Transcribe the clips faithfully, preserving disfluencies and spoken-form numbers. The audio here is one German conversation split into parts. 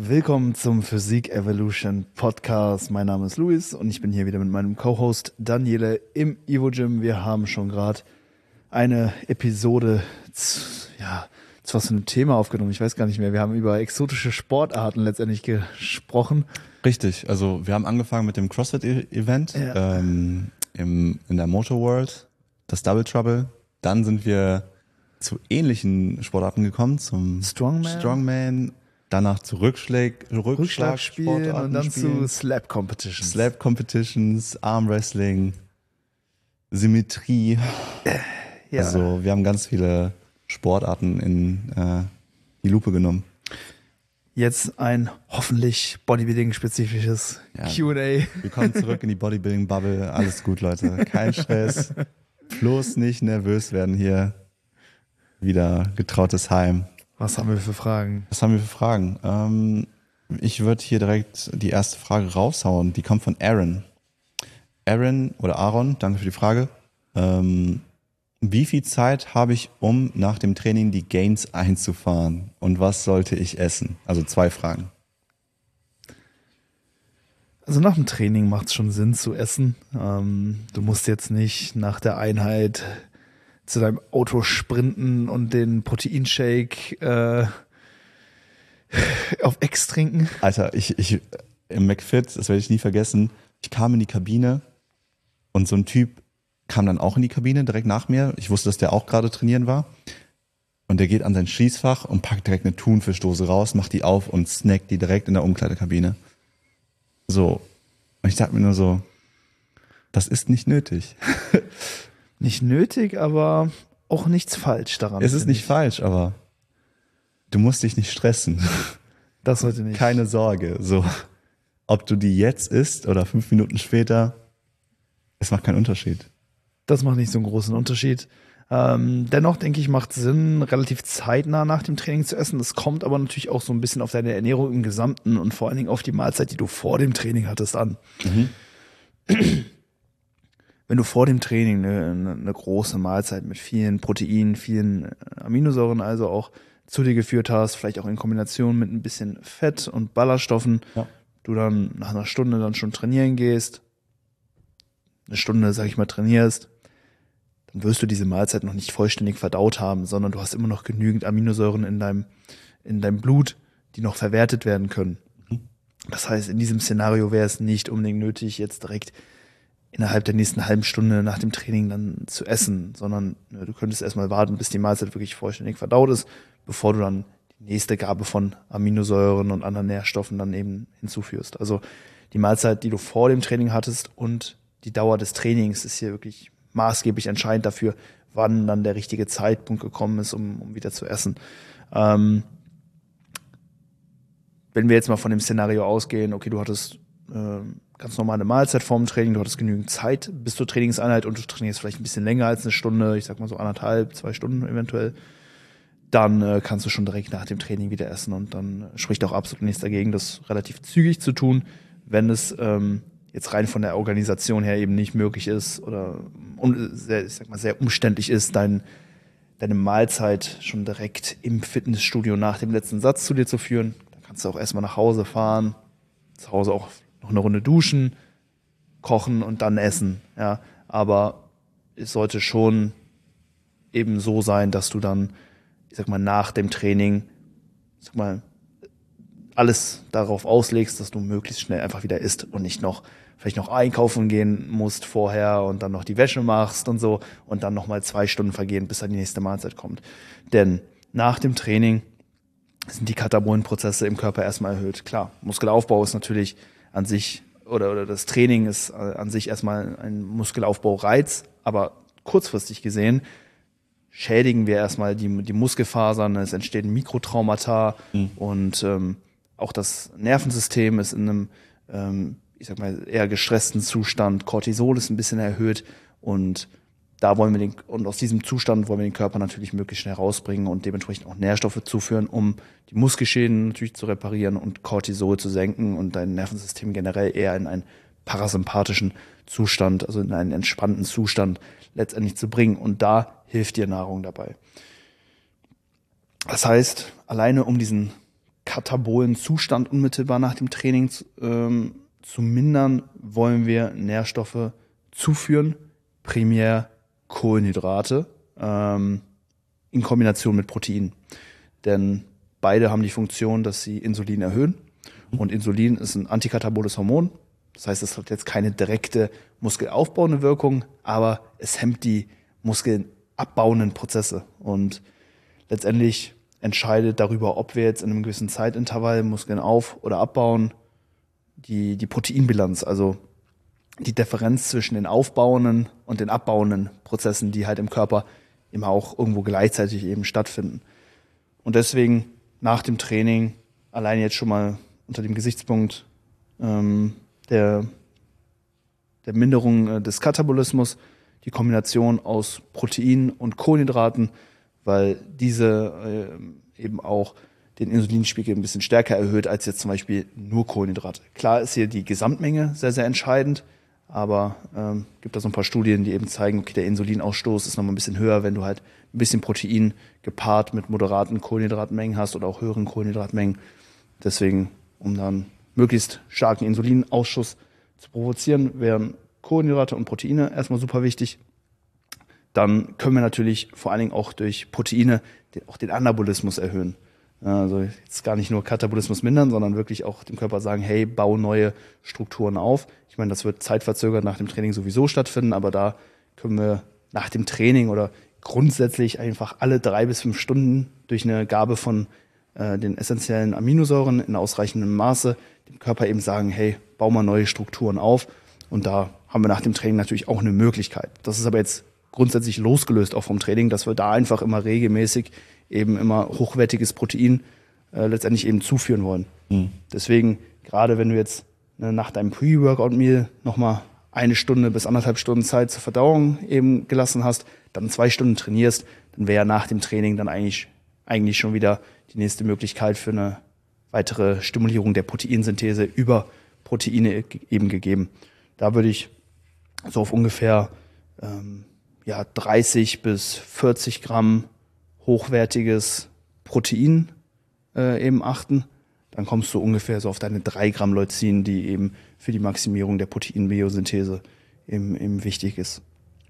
Willkommen zum Physik Evolution Podcast. Mein Name ist Luis und ich bin hier wieder mit meinem Co-Host Daniele im Evo Gym. Wir haben schon gerade eine Episode, zu, ja, zu was für einem Thema aufgenommen. Ich weiß gar nicht mehr. Wir haben über exotische Sportarten letztendlich gesprochen. Richtig. Also wir haben angefangen mit dem CrossFit-Event Ja. ähm, im, in der Motor World, das Double Trouble. Dann sind wir zu ähnlichen Sportarten gekommen, zum Strongman. Strongman. Danach zu Rückschlag, Rückschlag spielen Rückschlagsportarten und dann spielen. zu Slap Competitions. Slap Competitions, Armwrestling, Symmetrie. Ja. Also wir haben ganz viele Sportarten in äh, die Lupe genommen. Jetzt ein hoffentlich Bodybuilding-spezifisches Ja. Q and A. Wir kommen zurück in die Bodybuilding-Bubble. Alles gut, Leute. Kein Stress. Bloß nicht nervös werden hier. Wieder getrautes Heim. Was haben wir für Fragen? Was haben wir für Fragen? Ähm, ich würde hier direkt die erste Frage raushauen. Die kommt von Aaron. Aaron oder Aaron, danke für die Frage. Ähm, wie viel Zeit habe ich, um nach dem Training die Gains einzufahren? Und was sollte ich essen? Also zwei Fragen. Also nach dem Training macht es schon Sinn zu essen. Ähm, du musst jetzt nicht nach der Einheit zu deinem Auto sprinten und den Proteinshake äh, auf Ex trinken. Alter, ich, ich im McFit, das werde ich nie vergessen, ich kam in die Kabine und so ein Typ kam dann auch in die Kabine direkt nach mir. Ich wusste, dass der auch gerade trainieren war. Und der geht an sein Schließfach und packt direkt eine Thunfischdose raus, macht die auf und snackt die direkt in der Umkleidekabine. So. Und ich dachte mir nur so, das ist nicht nötig. Nicht nötig, aber auch nichts falsch daran. Es ist finde nicht ich. falsch, aber du musst dich nicht stressen. Das heute nicht. Keine Sorge. So, ob du die jetzt isst oder fünf Minuten später, es macht keinen Unterschied. Das macht nicht so einen großen Unterschied. Ähm, dennoch denke ich, macht Sinn, relativ zeitnah nach dem Training zu essen. Das kommt aber natürlich auch so ein bisschen auf deine Ernährung im Gesamten und vor allen Dingen auf die Mahlzeit, die du vor dem Training hattest, an. Mhm. Wenn du vor dem Training eine, eine große Mahlzeit mit vielen Proteinen, vielen Aminosäuren also auch zu dir geführt hast, vielleicht auch in Kombination mit ein bisschen Fett und Ballaststoffen, Ja. du dann nach einer Stunde dann schon trainieren gehst, eine Stunde, sag ich mal, trainierst, dann wirst du diese Mahlzeit noch nicht vollständig verdaut haben, sondern du hast immer noch genügend Aminosäuren in deinem, in deinem Blut, die noch verwertet werden können. Mhm. Das heißt, in diesem Szenario wäre es nicht unbedingt nötig, jetzt direkt innerhalb der nächsten halben Stunde nach dem Training dann zu essen, sondern ne, du könntest erstmal warten, bis die Mahlzeit wirklich vollständig verdaut ist, bevor du dann die nächste Gabe von Aminosäuren und anderen Nährstoffen dann eben hinzuführst. Also die Mahlzeit, die du vor dem Training hattest und die Dauer des Trainings ist hier wirklich maßgeblich entscheidend dafür, wann dann der richtige Zeitpunkt gekommen ist, um, um wieder zu essen. Ähm, wenn wir jetzt mal von dem Szenario ausgehen, okay, du hattest ähm, ganz normale Mahlzeit vorm Training, du hattest genügend Zeit bis zur Trainingseinheit und du trainierst vielleicht ein bisschen länger als eine Stunde, ich sag mal so anderthalb, zwei Stunden eventuell, dann äh, kannst du schon direkt nach dem Training wieder essen und dann spricht auch absolut nichts dagegen, das relativ zügig zu tun, wenn es ähm, jetzt rein von der Organisation her eben nicht möglich ist oder um, sehr, ich sag mal, sehr umständlich ist, dein, deine Mahlzeit schon direkt im Fitnessstudio nach dem letzten Satz zu dir zu führen. Dann kannst du auch erstmal nach Hause fahren, zu Hause auch noch eine Runde duschen, kochen und dann essen. Ja, aber es sollte schon eben so sein, dass du dann, ich sag mal, nach dem Training, ich sag mal, alles darauf auslegst, dass du möglichst schnell einfach wieder isst und nicht noch vielleicht noch einkaufen gehen musst vorher und dann noch die Wäsche machst und so und dann nochmal zwei Stunden vergehen, bis dann die nächste Mahlzeit kommt. Denn nach dem Training sind die Katabolenprozesse im Körper erstmal erhöht. Klar, Muskelaufbau ist natürlich an sich oder, oder das Training ist an sich erstmal ein Muskelaufbaureiz, aber kurzfristig gesehen schädigen wir erstmal die, die Muskelfasern, es entstehen Mikrotraumata mhm. und ähm, auch das Nervensystem ist in einem, ähm, ich sag mal, eher gestressten Zustand. Cortisol ist ein bisschen erhöht und da wollen wir den, und aus diesem Zustand wollen wir den Körper natürlich möglichst schnell rausbringen und dementsprechend auch Nährstoffe zuführen, um die Muskelschäden natürlich zu reparieren und Cortisol zu senken und dein Nervensystem generell eher in einen parasympathischen Zustand, also in einen entspannten Zustand letztendlich zu bringen. Und da hilft dir Nahrung dabei. Das heißt, alleine um diesen katabolen Zustand unmittelbar nach dem Training ähm, zu mindern, wollen wir Nährstoffe zuführen, primär Kohlenhydrate, ähm, in Kombination mit Protein. Denn beide haben die Funktion, dass sie Insulin erhöhen. Und Insulin ist ein antikataboles Hormon. Das heißt, es hat jetzt keine direkte muskelaufbauende Wirkung, aber es hemmt die muskelabbauenden Prozesse. Und letztendlich entscheidet darüber, ob wir jetzt in einem gewissen Zeitintervall Muskeln auf- oder abbauen, die, die Proteinbilanz, also die Differenz zwischen den aufbauenden und den abbauenden Prozessen, die halt im Körper immer auch irgendwo gleichzeitig eben stattfinden. Und deswegen nach dem Training allein jetzt schon mal unter dem Gesichtspunkt ähm, der, der Minderung des Katabolismus die Kombination aus Protein und Kohlenhydraten, weil diese äh, eben auch den Insulinspiegel ein bisschen stärker erhöht als jetzt zum Beispiel nur Kohlenhydrate. Klar ist hier die Gesamtmenge sehr, sehr entscheidend, aber ähm, gibt da so ein paar Studien, die eben zeigen, okay, der Insulinausstoß ist nochmal ein bisschen höher, wenn du halt ein bisschen Protein gepaart mit moderaten Kohlenhydratmengen hast oder auch höheren Kohlenhydratmengen. Deswegen, um dann möglichst starken Insulinausschuss zu provozieren, wären Kohlenhydrate und Proteine erstmal super wichtig. Dann können wir natürlich vor allen Dingen auch durch Proteine den, auch den Anabolismus erhöhen. Also jetzt gar nicht nur Katabolismus mindern, sondern wirklich auch dem Körper sagen, hey, bau neue Strukturen auf. Ich meine, das wird zeitverzögert nach dem Training sowieso stattfinden, aber da können wir nach dem Training oder grundsätzlich einfach alle drei bis fünf Stunden durch eine Gabe von äh, den essentiellen Aminosäuren in ausreichendem Maße dem Körper eben sagen, hey, bau mal neue Strukturen auf. Und da haben wir nach dem Training natürlich auch eine Möglichkeit. Das ist aber jetzt grundsätzlich losgelöst auch vom Training, dass wir da einfach immer regelmäßig eben immer hochwertiges Protein äh, letztendlich eben zuführen wollen. Mhm. Deswegen, gerade wenn du jetzt ne, nach deinem Pre-Workout-Meal nochmal eine Stunde bis anderthalb Stunden Zeit zur Verdauung eben gelassen hast, dann zwei Stunden trainierst, dann wäre nach dem Training dann eigentlich, eigentlich schon wieder die nächste Möglichkeit für eine weitere Stimulierung der Proteinsynthese über Proteine eben gegeben. Da würde ich so auf ungefähr ähm, ja, dreißig bis vierzig Gramm hochwertiges Protein äh, eben achten. Dann kommst du ungefähr so auf deine drei Gramm Leucin, die eben für die Maximierung der Proteinbiosynthese eben, eben wichtig ist.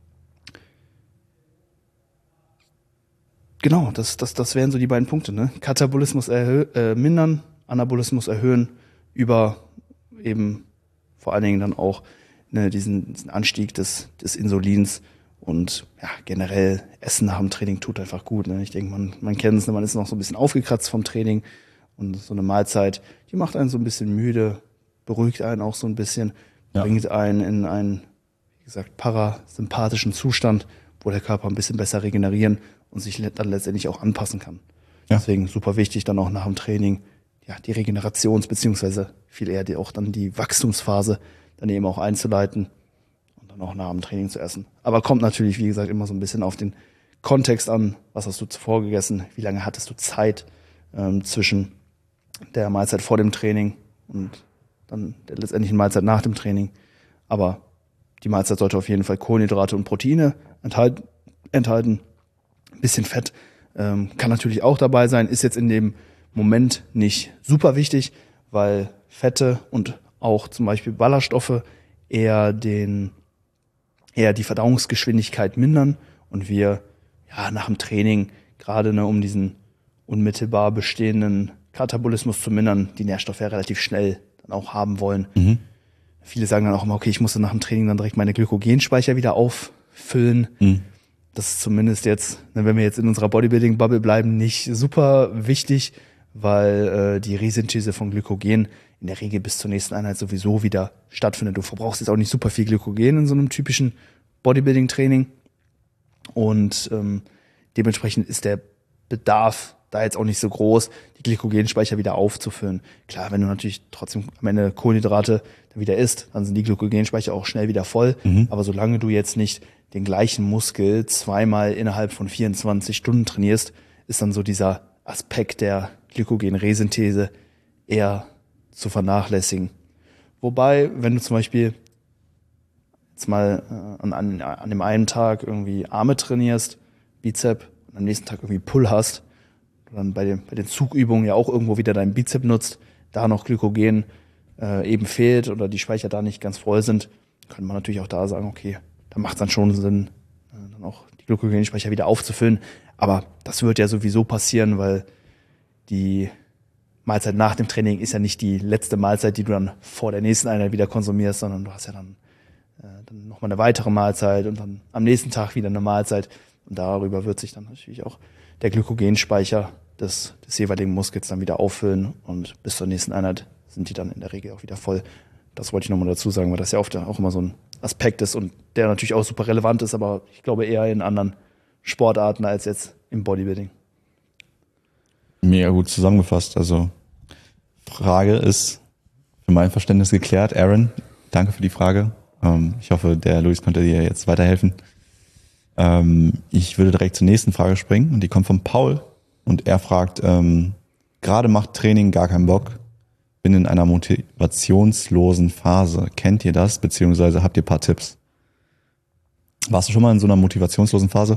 Genau, das, das, das wären so die beiden Punkte. Ne? Katabolismus erhö- äh, mindern, Anabolismus erhöhen, über eben vor allen Dingen dann auch ne, diesen, diesen Anstieg des, des Insulins. Und ja, generell Essen nach dem Training tut einfach gut. Ne? Ich denke, man, man kennt es, man ist noch so ein bisschen aufgekratzt vom Training. Und so eine Mahlzeit, die macht einen so ein bisschen müde, beruhigt einen auch so ein bisschen, ja. Bringt einen in einen, wie gesagt, parasympathischen Zustand, wo der Körper ein bisschen besser regenerieren und sich dann letztendlich auch anpassen kann. Ja. Deswegen super wichtig, dann auch nach dem Training ja die Regenerations- beziehungsweise viel eher die, auch dann die Wachstumsphase dann eben auch einzuleiten. Auch nach dem Training zu essen. Aber kommt natürlich, wie gesagt, immer so ein bisschen auf den Kontext an. Was hast du zuvor gegessen? Wie lange hattest du Zeit ähm, zwischen der Mahlzeit vor dem Training und dann der letztendlichen Mahlzeit nach dem Training? Aber die Mahlzeit sollte auf jeden Fall Kohlenhydrate und Proteine enthalten. enthalten. Ein bisschen Fett ähm, kann natürlich auch dabei sein. Ist jetzt in dem Moment nicht super wichtig, weil Fette und auch zum Beispiel Ballaststoffe eher den eher die Verdauungsgeschwindigkeit mindern und wir ja nach dem Training gerade ne, um diesen unmittelbar bestehenden Katabolismus zu mindern, die Nährstoffe ja relativ schnell dann auch haben wollen. Mhm. Viele sagen dann auch immer, okay, ich muss dann nach dem Training dann direkt meine Glykogenspeicher wieder auffüllen. Mhm. Das ist zumindest jetzt, ne, wenn wir jetzt in unserer Bodybuilding-Bubble bleiben, nicht super wichtig, weil äh, die Resynthese von Glykogen in der Regel bis zur nächsten Einheit sowieso wieder stattfindet. Du verbrauchst jetzt auch nicht super viel Glykogen in so einem typischen Bodybuilding-Training und ähm, dementsprechend ist der Bedarf da jetzt auch nicht so groß, die Glykogenspeicher wieder aufzufüllen. Klar, wenn du natürlich trotzdem am Ende Kohlenhydrate dann wieder isst, dann sind die Glykogenspeicher auch schnell wieder voll. Mhm. Aber solange du jetzt nicht den gleichen Muskel zweimal innerhalb von vierundzwanzig Stunden trainierst, ist dann so dieser Aspekt der Glykogenresynthese eher zu vernachlässigen. Wobei, wenn du zum Beispiel jetzt mal äh, an, an, an dem einen Tag irgendwie Arme trainierst, Bizep, und am nächsten Tag irgendwie Pull hast, dann bei den, bei den Zugübungen ja auch irgendwo wieder deinen Bizep nutzt, da noch Glykogen äh, eben fehlt oder die Speicher da nicht ganz voll sind, könnte man natürlich auch da sagen, okay, da macht es dann schon Sinn, äh, dann auch die Glykogenspeicher wieder aufzufüllen. Aber das wird ja sowieso passieren, weil die Mahlzeit nach dem Training ist ja nicht die letzte Mahlzeit, die du dann vor der nächsten Einheit wieder konsumierst, sondern du hast ja dann, äh, dann nochmal eine weitere Mahlzeit und dann am nächsten Tag wieder eine Mahlzeit. Und darüber wird sich dann natürlich auch der Glykogenspeicher des, des jeweiligen Muskels dann wieder auffüllen und bis zur nächsten Einheit sind die dann in der Regel auch wieder voll. Das wollte ich nochmal dazu sagen, weil das ja oft auch immer so ein Aspekt ist und der natürlich auch super relevant ist, aber ich glaube eher in anderen Sportarten als jetzt im Bodybuilding. Mega gut zusammengefasst. Also Frage ist für mein Verständnis geklärt. Aaron, danke für die Frage. Ähm, ich hoffe, der Luis konnte dir jetzt weiterhelfen. Ähm, ich würde direkt zur nächsten Frage springen und die kommt von Paul und er fragt, ähm, gerade macht Training gar keinen Bock, bin in einer motivationslosen Phase. Kennt ihr das, beziehungsweise habt ihr ein paar Tipps? Warst du schon mal in so einer motivationslosen Phase?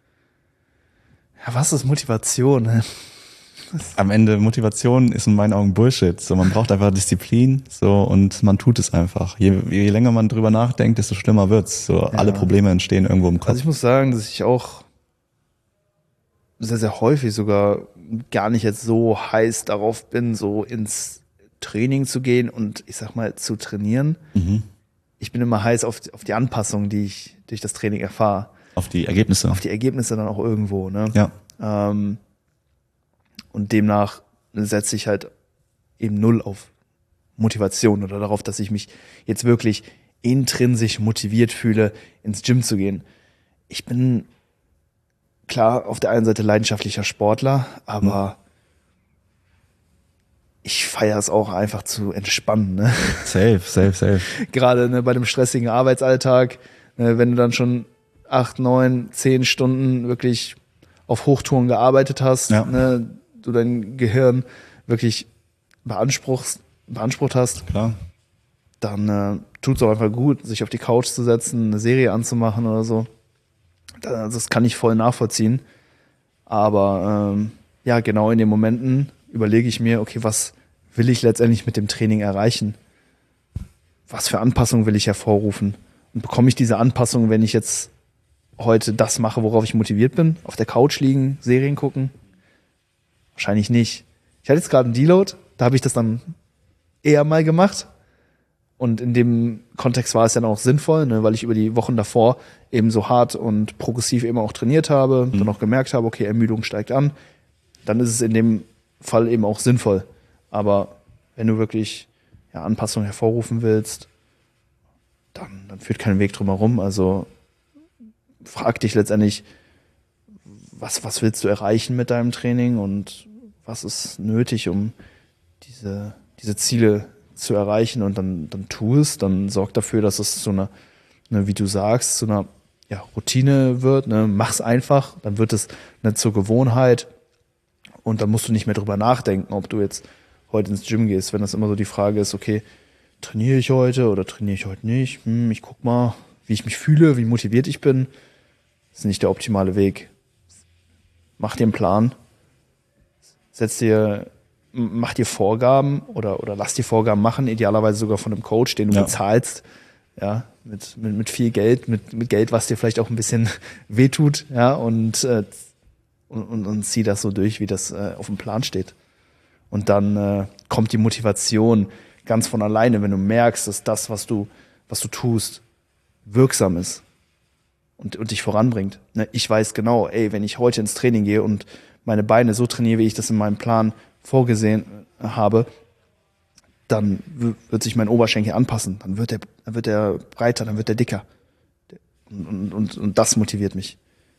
Ja, was ist Motivation? Am Ende, Motivation ist in meinen Augen Bullshit. So, man braucht einfach Disziplin, so, und man tut es einfach. Je, je länger man drüber nachdenkt, desto schlimmer wird's. So, ja. Alle Probleme entstehen irgendwo im Kopf. Also ich muss sagen, dass ich auch sehr, sehr häufig sogar gar nicht jetzt so heiß darauf bin, so ins Training zu gehen und ich sag mal zu trainieren. Mhm. Ich bin immer heiß auf, auf die Anpassung, die ich durch das Training erfahre. Auf die Ergebnisse. Auf die Ergebnisse dann auch irgendwo, ne? Ja. Ähm, und demnach setze ich halt eben null auf Motivation oder darauf, dass ich mich jetzt wirklich intrinsisch motiviert fühle, ins Gym zu gehen. Ich bin klar auf der einen Seite leidenschaftlicher Sportler, aber hm. ich feiere es auch einfach zu entspannen. Ne? Safe, safe, safe. Gerade ne, bei dem stressigen Arbeitsalltag, ne, wenn du dann schon acht, neun, zehn Stunden wirklich auf Hochtouren gearbeitet hast, ja. ne, du dein Gehirn wirklich beanspruchst, beansprucht hast, klar. Dann äh, tut es auch einfach gut, sich auf die Couch zu setzen, eine Serie anzumachen oder so. Das, das kann ich voll nachvollziehen. Aber ähm, ja, genau in den Momenten überlege ich mir, okay, was will ich letztendlich mit dem Training erreichen? Was für Anpassungen will ich hervorrufen? Und bekomme ich diese Anpassung, wenn ich jetzt heute das mache, worauf ich motiviert bin? Auf der Couch liegen, Serien gucken? Wahrscheinlich nicht. Ich hatte jetzt gerade einen Deload, da habe ich das dann eher mal gemacht. Und in dem Kontext war es dann auch sinnvoll, ne, weil ich über die Wochen davor eben so hart und progressiv eben auch trainiert habe, mhm. dann auch gemerkt habe, okay, Ermüdung steigt an. Dann ist es in dem Fall eben auch sinnvoll. Aber wenn du wirklich ja, Anpassungen hervorrufen willst, dann, dann führt kein Weg drum herum. Also frag dich letztendlich, was, was willst du erreichen mit deinem Training und was ist nötig, um diese, diese Ziele zu erreichen, und dann, dann tu es, dann sorg dafür, dass es so eine, eine wie du sagst, so eine ja, Routine wird, ne? Mach's einfach, dann wird es ne, zur Gewohnheit und dann musst du nicht mehr drüber nachdenken, ob du jetzt heute ins Gym gehst, wenn das immer so die Frage ist, okay, trainiere ich heute oder trainiere ich heute nicht, hm, ich guck mal, wie ich mich fühle, wie motiviert ich bin, das ist nicht der optimale Weg. Mach dir einen Plan, setz dir mach dir Vorgaben oder, oder lass dir Vorgaben machen, idealerweise sogar von einem Coach, den du ja. bezahlst, ja, mit, mit, mit viel Geld, mit, mit Geld, was dir vielleicht auch ein bisschen wehtut, ja, und, äh, und, und, und zieh das so durch, wie das äh, auf dem Plan steht. Und dann äh, kommt die Motivation ganz von alleine, wenn du merkst, dass das, was du, was du tust, wirksam ist und, und dich voranbringt. Ne? Ich weiß genau, ey, wenn ich heute ins Training gehe und meine Beine so trainiere, wie ich das in meinem Plan vorgesehen habe, dann wird sich mein Oberschenkel anpassen. Dann wird der, dann wird der breiter, dann wird der dicker. Und, und, und das motiviert mich.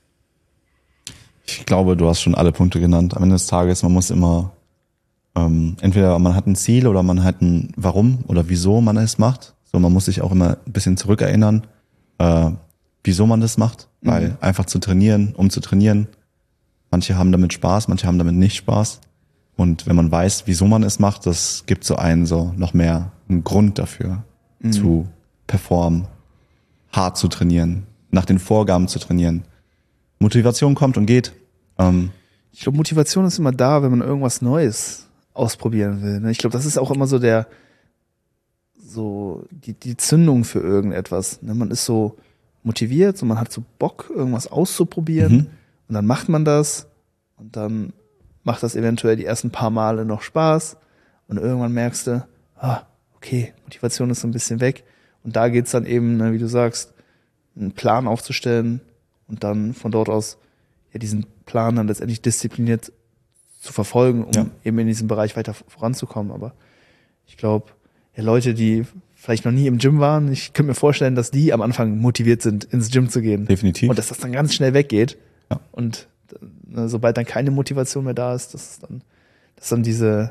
Ich glaube, du hast schon alle Punkte genannt. Am Ende des Tages, man muss immer, ähm, entweder man hat ein Ziel oder man hat ein Warum oder wieso man es macht. So, man muss sich auch immer ein bisschen zurückerinnern, äh, wieso man das macht. Mhm. Weil einfach zu trainieren, um zu trainieren, manche haben damit Spaß, manche haben damit nicht Spaß. Und wenn man weiß, wieso man es macht, das gibt so einen so noch mehr einen Grund dafür, mhm. zu performen, hart zu trainieren, nach den Vorgaben zu trainieren. Motivation kommt und geht. Ähm, Ich glaube, Motivation ist immer da, wenn man irgendwas Neues ausprobieren will. Ne? Ich glaube, das ist auch immer so der, so die, die Zündung für irgendetwas. Ne? Man ist so motiviert und man hat so Bock, irgendwas auszuprobieren. Mhm. Und dann macht man das und dann macht das eventuell die ersten paar Male noch Spaß. Und irgendwann merkst du, ah, okay, Motivation ist so ein bisschen weg. Und da geht's dann eben, ne, wie du sagst, einen Plan aufzustellen und dann von dort aus ja diesen Plan dann letztendlich diszipliniert zu verfolgen, um Ja. eben in diesem Bereich weiter voranzukommen. Aber ich glaube, ja, Leute, die vielleicht noch nie im Gym waren, ich könnte mir vorstellen, dass die am Anfang motiviert sind, ins Gym zu gehen. Definitiv. Und dass das dann ganz schnell weggeht. Ja. Und ne, sobald dann keine Motivation mehr da ist, dass dann, dass dann diese,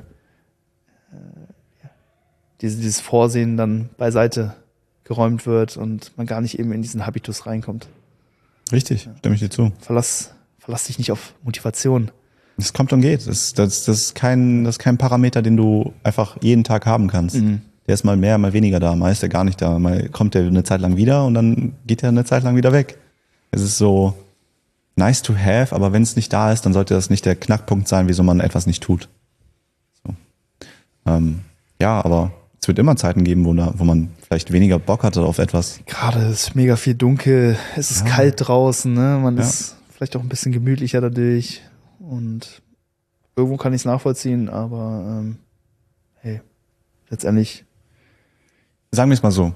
äh, ja, diese, dieses Vorsehen dann beiseite geräumt wird und man gar nicht eben in diesen Habitus reinkommt. Richtig, stimme ich dir zu. Verlass, verlass dich nicht auf Motivation. Das kommt und geht. Das, das, das, ist kein, das ist kein Parameter, den du einfach jeden Tag haben kannst. Mhm. Der ist mal mehr, mal weniger da, mal ist er gar nicht da, mal kommt er eine Zeit lang wieder und dann geht er eine Zeit lang wieder weg. Es ist so nice to have, aber wenn es nicht da ist, dann sollte das nicht der Knackpunkt sein, wieso man etwas nicht tut. So. Ähm, ja, aber es wird immer Zeiten geben, wo, da, wo man vielleicht weniger Bock hatte auf etwas. Gerade ist mega viel dunkel, es ist Ja. kalt draußen, ne? Man Ja. ist vielleicht auch ein bisschen gemütlicher dadurch und irgendwo kann ich es nachvollziehen, aber ähm, hey, letztendlich, Sagen wir es mal so,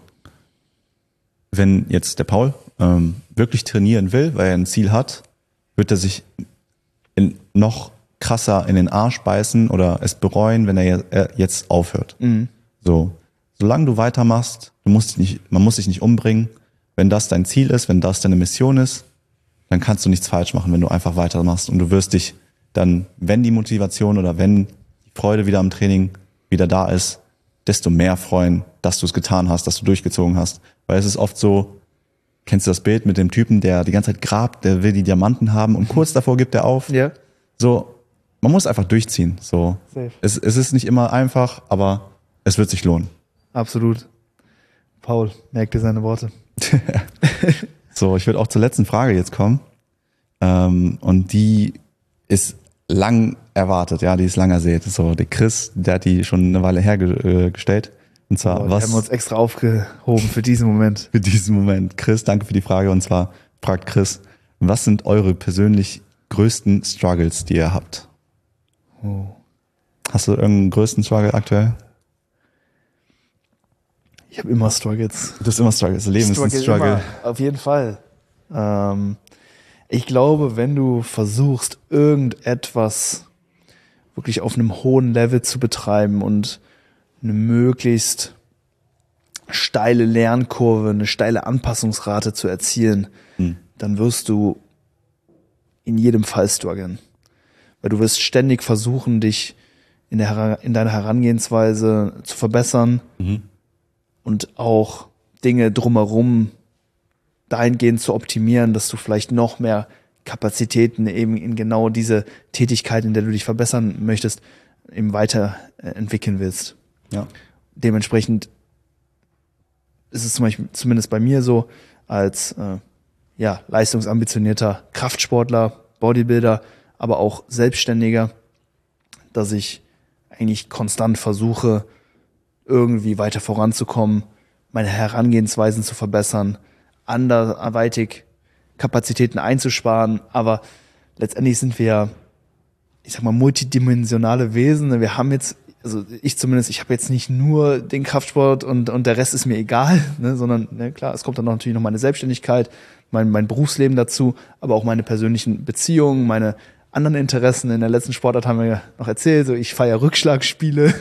wenn jetzt der Paul ähm, wirklich trainieren will, weil er ein Ziel hat, wird er sich in noch krasser in den Arsch beißen oder es bereuen, wenn er je- er jetzt aufhört. mh, So, solange du weitermachst, du musst dich nicht, man muss dich nicht umbringen. Wenn das dein Ziel ist, wenn das deine Mission ist, dann kannst du nichts falsch machen, wenn du einfach weitermachst. Und du wirst dich dann, wenn die Motivation oder wenn die Freude wieder am Training wieder da ist, desto mehr freuen, dass du es getan hast, dass du durchgezogen hast. Weil es ist oft so, kennst du das Bild mit dem Typen, der die ganze Zeit grabt, der will die Diamanten haben und kurz davor gibt er auf. ja, So, man muss einfach durchziehen. So, Safe. es, es ist nicht immer einfach, aber es wird sich lohnen. absolut. Paul, merk dir seine Worte. So, ich würde auch zur letzten Frage jetzt kommen. Ähm, und die ist lang erwartet, ja, die ist lang ersät. So, der Chris, der hat die schon eine Weile hergestellt. Und zwar, Boah, die was haben wir uns extra aufgehoben für diesen Moment. für diesen Moment. Chris, danke für die Frage. Und zwar fragt Chris, was sind eure persönlich größten Struggles, die ihr habt? Oh. Hast du irgendeinen größten Struggle aktuell? Ich habe immer Struggles. Das ist immer Struggles. Das Leben ist ein Struggle Struggle. immer, auf jeden Fall. Ähm, ich glaube, wenn du versuchst, irgendetwas wirklich auf einem hohen Level zu betreiben und eine möglichst steile Lernkurve, eine steile Anpassungsrate zu erzielen, Hm. dann wirst du in jedem Fall strugglen. Weil du wirst ständig versuchen, dich in, der, Hera- in deiner Herangehensweise zu verbessern, Mhm. und auch Dinge drumherum dahingehend zu optimieren, dass du vielleicht noch mehr Kapazitäten eben in genau diese Tätigkeit, in der du dich verbessern möchtest, eben weiterentwickeln willst. Ja. Dementsprechend ist es zum Beispiel, zumindest bei mir so, als äh, ja, leistungsambitionierter Kraftsportler, Bodybuilder, aber auch Selbstständiger, dass ich eigentlich konstant versuche, irgendwie weiter voranzukommen, meine Herangehensweisen zu verbessern, anderweitig Kapazitäten einzusparen, aber letztendlich sind wir ja, ich sag mal, multidimensionale Wesen. Wir haben jetzt, also ich zumindest, ich habe jetzt nicht nur den Kraftsport und, und der Rest ist mir egal, ne, sondern ne, klar, es kommt dann natürlich noch meine Selbstständigkeit, mein, mein Berufsleben dazu, aber auch meine persönlichen Beziehungen, meine anderen Interessen. In der letzten Sportart haben wir ja noch erzählt, so ich feiere Rückschlagspiele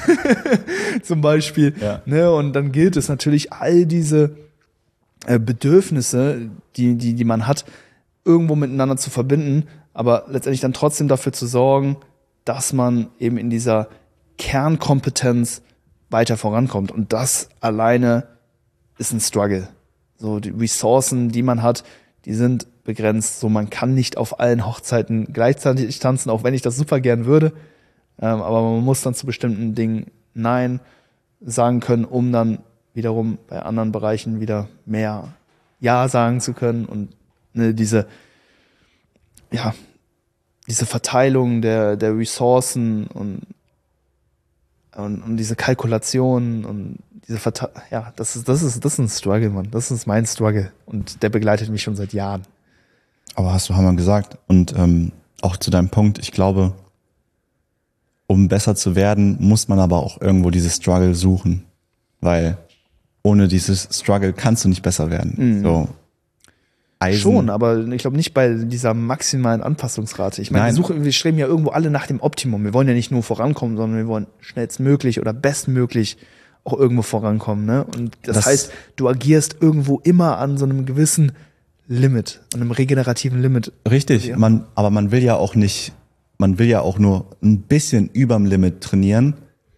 zum Beispiel. Ja. Ne, und dann gilt es natürlich, all diese äh, Bedürfnisse, die, die, die man hat, irgendwo miteinander zu verbinden, aber letztendlich dann trotzdem dafür zu sorgen, dass man eben in dieser Kernkompetenz weiter vorankommt. Und das alleine ist ein Struggle. So die Ressourcen, die man hat, die sind begrenzt. So, man kann nicht auf allen Hochzeiten gleichzeitig tanzen, auch wenn ich das super gern würde. Ähm, aber man muss dann zu bestimmten Dingen Nein sagen können, um dann wiederum bei anderen Bereichen wieder mehr Ja sagen zu können und ne, diese, ja, diese Verteilung der, der Ressourcen und, und, und diese Kalkulation und diese Verte- ja, das ist, das ist, das ist ein Struggle, Mann. Das ist mein Struggle. Und der begleitet mich schon seit Jahren. Aber hast du Hammer gesagt. Und ähm, auch zu deinem Punkt, ich glaube, um besser zu werden, muss man aber auch irgendwo dieses Struggle suchen. Weil ohne dieses Struggle kannst du nicht besser werden. Mhm. So. Eisen. Schon, aber ich glaube nicht bei dieser maximalen Anpassungsrate. Ich meine, wir, suchen, wir streben ja irgendwo alle nach dem Optimum. Wir wollen ja nicht nur vorankommen, sondern wir wollen schnellstmöglich oder bestmöglich auch irgendwo vorankommen. Ne? Und das, das heißt, du agierst irgendwo immer an so einem gewissen Limit, an einem regenerativen Limit. Richtig, ja. man, aber man will ja auch nicht, man will ja auch nur ein bisschen überm Limit trainieren,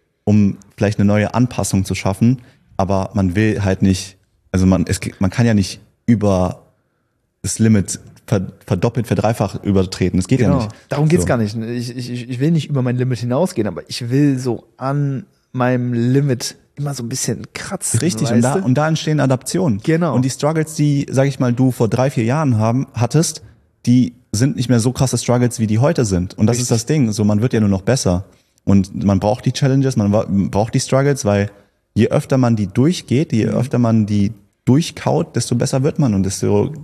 um vielleicht eine neue Anpassung zu schaffen, aber man will halt nicht, also man, es, man kann ja nicht über das Limit verdoppelt, verdreifacht übertreten. Das geht genau. ja nicht. Darum geht's so. gar nicht. Ich, ich, ich will nicht über mein Limit hinausgehen, aber ich will so an meinem Limit immer so ein bisschen kratzen. Richtig, und da, und da entstehen Adaptionen. Genau. Und die Struggles, die, sag ich mal, du vor drei, vier Jahren haben, hattest, die sind nicht mehr so krasse Struggles, wie die heute sind. Und das Richtig. Ist das Ding. So, man wird ja nur noch besser. Und man braucht die Challenges, man braucht die Struggles, weil je öfter man die durchgeht, je mhm. öfter man die durchkaut, desto besser wird man und desto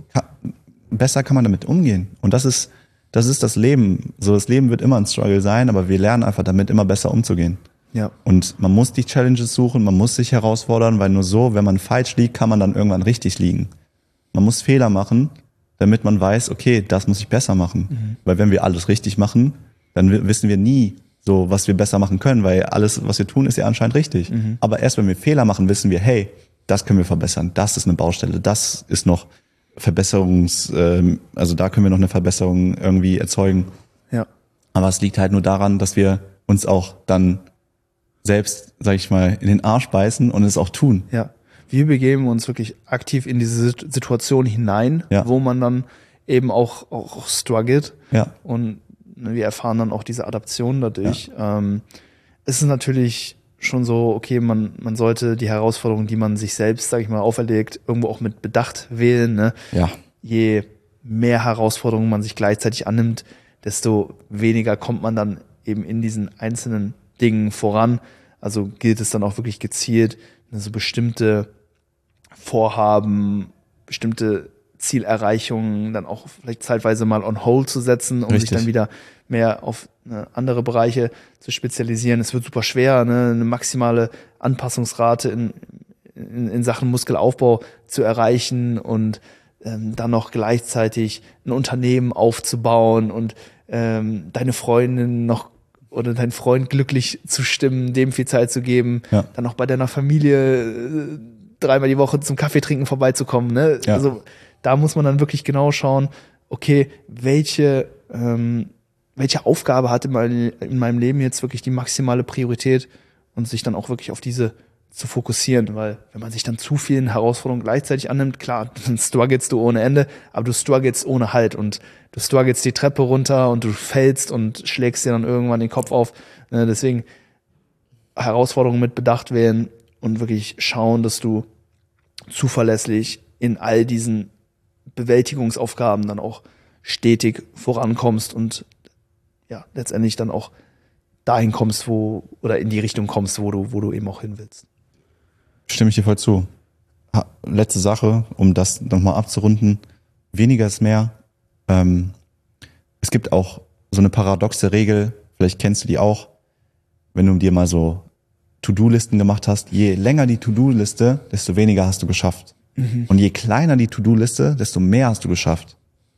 besser kann man damit umgehen. Und das ist, das ist das Leben. So, das Leben wird immer ein Struggle sein, aber wir lernen einfach damit immer besser umzugehen. Ja. Und man muss die Challenges suchen, man muss sich herausfordern, weil nur so, wenn man falsch liegt, kann man dann irgendwann richtig liegen. Man muss Fehler machen, damit man weiß, okay, das muss ich besser machen. Mhm. Weil wenn wir alles richtig machen, dann wissen wir nie so, was wir besser machen können, weil alles, was wir tun, ist ja anscheinend richtig. Mhm. Aber erst wenn wir Fehler machen, wissen wir, hey, das können wir verbessern, das ist eine Baustelle, das ist noch Verbesserungs, äh, also da können wir noch eine Verbesserung irgendwie erzeugen. Ja. Aber es liegt halt nur daran, dass wir uns auch dann selbst, sag ich mal, in den Arsch beißen und es auch tun. Ja. Wir begeben uns wirklich aktiv in diese Situation hinein, ja. wo man dann eben auch, auch struggelt. Ja. Und wir erfahren dann auch diese Adaption dadurch. Ja. Ähm, es ist natürlich schon so, okay, man, man sollte die Herausforderungen, die man sich selbst, sag ich mal, auferlegt, irgendwo auch mit Bedacht wählen. Ne? Ja. Je mehr Herausforderungen man sich gleichzeitig annimmt, desto weniger kommt man dann eben in diesen einzelnen Dingen voran. Also gilt es dann auch wirklich gezielt, so bestimmte Vorhaben, bestimmte Zielerreichungen dann auch vielleicht zeitweise mal on hold zu setzen, um Richtig. sich dann wieder mehr auf ne, andere Bereiche zu spezialisieren. Es wird super schwer, ne, eine maximale Anpassungsrate in, in, in Sachen Muskelaufbau zu erreichen und ähm, dann noch gleichzeitig ein Unternehmen aufzubauen und ähm, deine Freundin noch oder deinen Freund glücklich zu stimmen, dem viel Zeit zu geben, ja. dann auch bei deiner Familie äh, dreimal die Woche zum Kaffee trinken vorbeizukommen. Ne? Ja. Also da muss man dann wirklich genau schauen, okay, welche ähm, welche Aufgabe hat in, mein, in meinem Leben jetzt wirklich die maximale Priorität und sich dann auch wirklich auf diese zu fokussieren, weil wenn man sich dann zu vielen Herausforderungen gleichzeitig annimmt, klar, dann strugglest du ohne Ende, aber du strugglest ohne Halt und du strugglest die Treppe runter und du fällst und schlägst dir dann irgendwann den Kopf auf. Deswegen Herausforderungen mit Bedacht wählen und wirklich schauen, dass du zuverlässig in all diesen Bewältigungsaufgaben dann auch stetig vorankommst und ja, letztendlich dann auch dahin kommst, wo, oder in die Richtung kommst, wo du, wo du eben auch hin willst. Stimme ich dir voll zu. Ha, letzte Sache, um das nochmal abzurunden. Weniger ist mehr. Ähm, es gibt auch so eine paradoxe Regel, vielleicht kennst du die auch, wenn du dir mal so To-Do-Listen gemacht hast. Je länger die To-Do-Liste, desto weniger hast du geschafft. Mhm. Und je kleiner die To-Do-Liste, desto mehr hast du geschafft.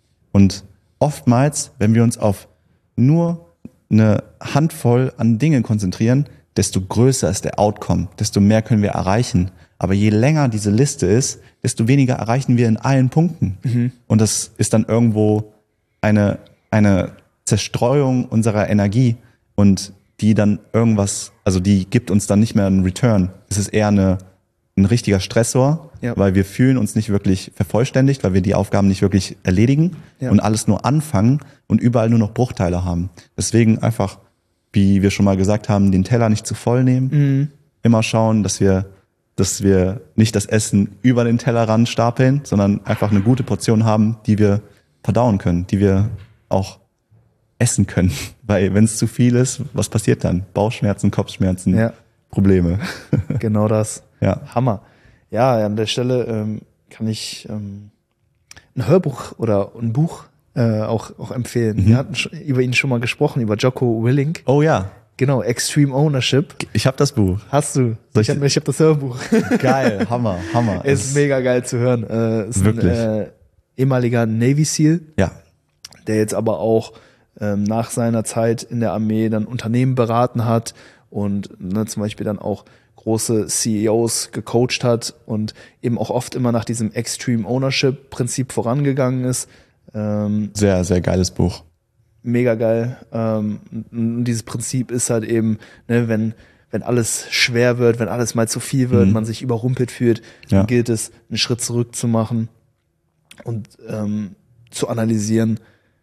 Und oftmals, wenn wir uns auf nur eine Handvoll an Dingen konzentrieren, desto größer ist der Outcome, desto mehr können wir erreichen. Aber je länger diese Liste ist, desto weniger erreichen wir in allen Punkten. Mhm. Und das ist dann irgendwo eine, eine Zerstreuung unserer Energie und die dann irgendwas, also die gibt uns dann nicht mehr einen Return. Es ist eher eine, ein richtiger Stressor, ja. weil wir fühlen uns nicht wirklich vervollständigt, weil wir die Aufgaben nicht wirklich erledigen ja. und alles nur anfangen und überall nur noch Bruchteile haben. Deswegen einfach, wie wir schon mal gesagt haben, den Teller nicht zu voll nehmen. Mhm. Immer schauen, dass wir, dass wir nicht das Essen über den Tellerrand stapeln, sondern einfach eine gute Portion haben, die wir verdauen können, die wir auch essen können. Weil wenn es zu viel ist, was passiert dann? Bauchschmerzen, Kopfschmerzen, Ja. Probleme. Genau das. Ja. Hammer. Ja, an der Stelle ähm, kann ich ähm, ein Hörbuch oder ein Buch äh, auch, auch empfehlen. Mhm. Wir hatten schon, über ihn schon mal gesprochen, über Jocko Willink. Oh ja, Genau, Extreme Ownership. ich habe das Buch. Hast du? Soll Ich ich- habe ich hab das Hörbuch. Geil, Hammer, Hammer. Ist Es- mega geil zu hören. Äh, ist Wirklich. ein äh, ehemaliger Navy SEAL, Ja, der jetzt aber auch ähm, nach seiner Zeit in der Armee dann Unternehmen beraten hat und ne, zum Beispiel dann auch große C E Os gecoacht hat und eben auch oft immer nach diesem Extreme Ownership Prinzip vorangegangen ist. Ähm, sehr, sehr geiles Buch. mega geil. Ähm, und dieses Prinzip ist halt eben, ne, wenn, wenn alles schwer wird, wenn alles mal zu viel wird, Mhm. man sich überrumpelt fühlt, Ja. dann gilt es, einen Schritt zurück zu machen und ähm, zu analysieren,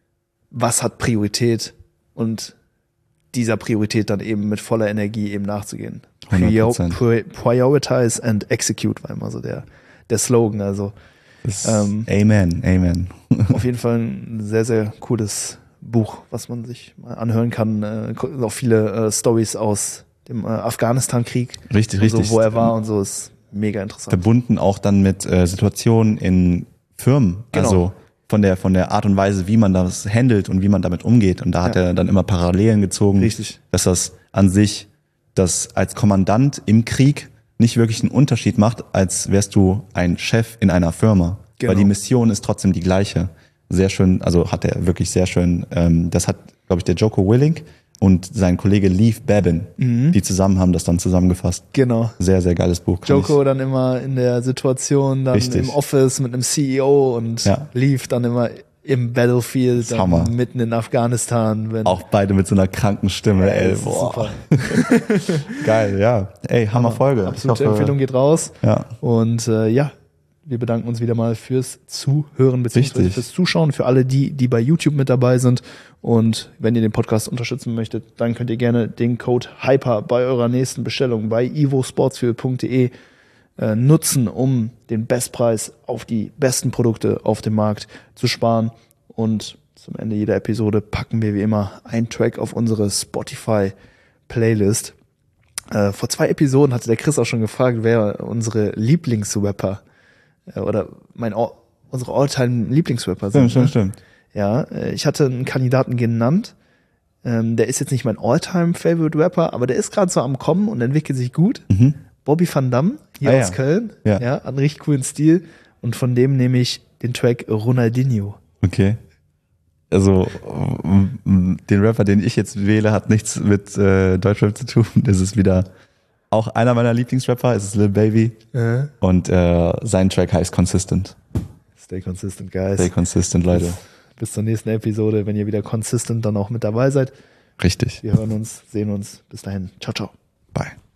was hat Priorität und dieser Priorität dann eben mit voller Energie eben nachzugehen. hundert Prior- Prozent. pri- Prioritize and execute war immer so der, der Slogan. Also Das, Ähm. Amen, Amen. auf jeden Fall ein sehr, sehr cooles Buch, was man sich mal anhören kann. Äh, auch viele äh, Stories aus dem äh, Afghanistan-Krieg. Richtig, und so, richtig. wo er war und so, ist mega interessant. Verbunden auch dann mit äh, Situationen in Firmen. Genau. Also von der, von der Art und Weise, wie man das handelt und wie man damit umgeht. Und da hat Ja. er dann immer Parallelen gezogen. Richtig. Dass das an sich, das als Kommandant im Krieg nicht wirklich einen Unterschied macht, als wärst du ein Chef in einer Firma. Genau. Weil die Mission ist trotzdem die gleiche. Sehr schön, also hat er wirklich sehr schön, ähm, das hat, glaube ich, der Jocko Willink und sein Kollege Leif Babin, Mhm. die zusammen haben das dann zusammengefasst. Genau. Sehr, sehr geiles Buch. kann Joko dann immer in der Situation, dann Richtig. im Office mit einem C E O und Ja. lief dann immer im Battlefield, ist Hammer. dann mitten in Afghanistan. Wenn, ich. Auch beide mit so einer kranken Stimme, ey. das ist Boah. super. Geil, ja. Ey, Hammer Folge. Ich Absolute hoffe- Empfehlung geht raus. Ja, Und äh, ja, wir bedanken uns wieder mal fürs Zuhören bzw. Richtig. fürs Zuschauen, für alle die, die bei YouTube mit dabei sind. Und wenn ihr den Podcast unterstützen möchtet, dann könnt ihr gerne den Code HYPER bei eurer nächsten Bestellung bei ivosportsfuel punkt de äh, nutzen, um den Bestpreis auf die besten Produkte auf dem Markt zu sparen. Und zum Ende jeder Episode packen wir wie immer einen Track auf unsere Spotify-Playlist. Äh, vor zwei Episoden hatte der Chris auch schon gefragt, wer unsere Lieblingsrapper äh, oder mein All, unsere All-Time-Lieblingsrapper sind. stimmt, stimmt, ne? stimmt. Ja, äh, ich hatte einen Kandidaten genannt. Ähm, der ist jetzt nicht mein All-Time-Favorite-Rapper, aber der ist gerade so am Kommen und entwickelt sich gut. Mhm. Bobby Van Damme, hier Ah, aus ja. Köln. Ja. Ja, hat einen richtig coolen Stil. Und von dem nehme ich den Track Ronaldinho. Okay. Also, m- m- den Rapper, den ich jetzt wähle, hat nichts mit äh, Deutschrap zu tun. Das ist wieder auch einer meiner Lieblingsrapper. Es ist Lil Baby. Äh. Und äh, sein Track heißt Consistent. Stay consistent, guys. Stay consistent, Leute. Bis zur nächsten Episode, wenn ihr wieder consistent dann auch mit dabei seid. Richtig. Wir hören uns, sehen uns. Bis dahin. Ciao, ciao. Bye.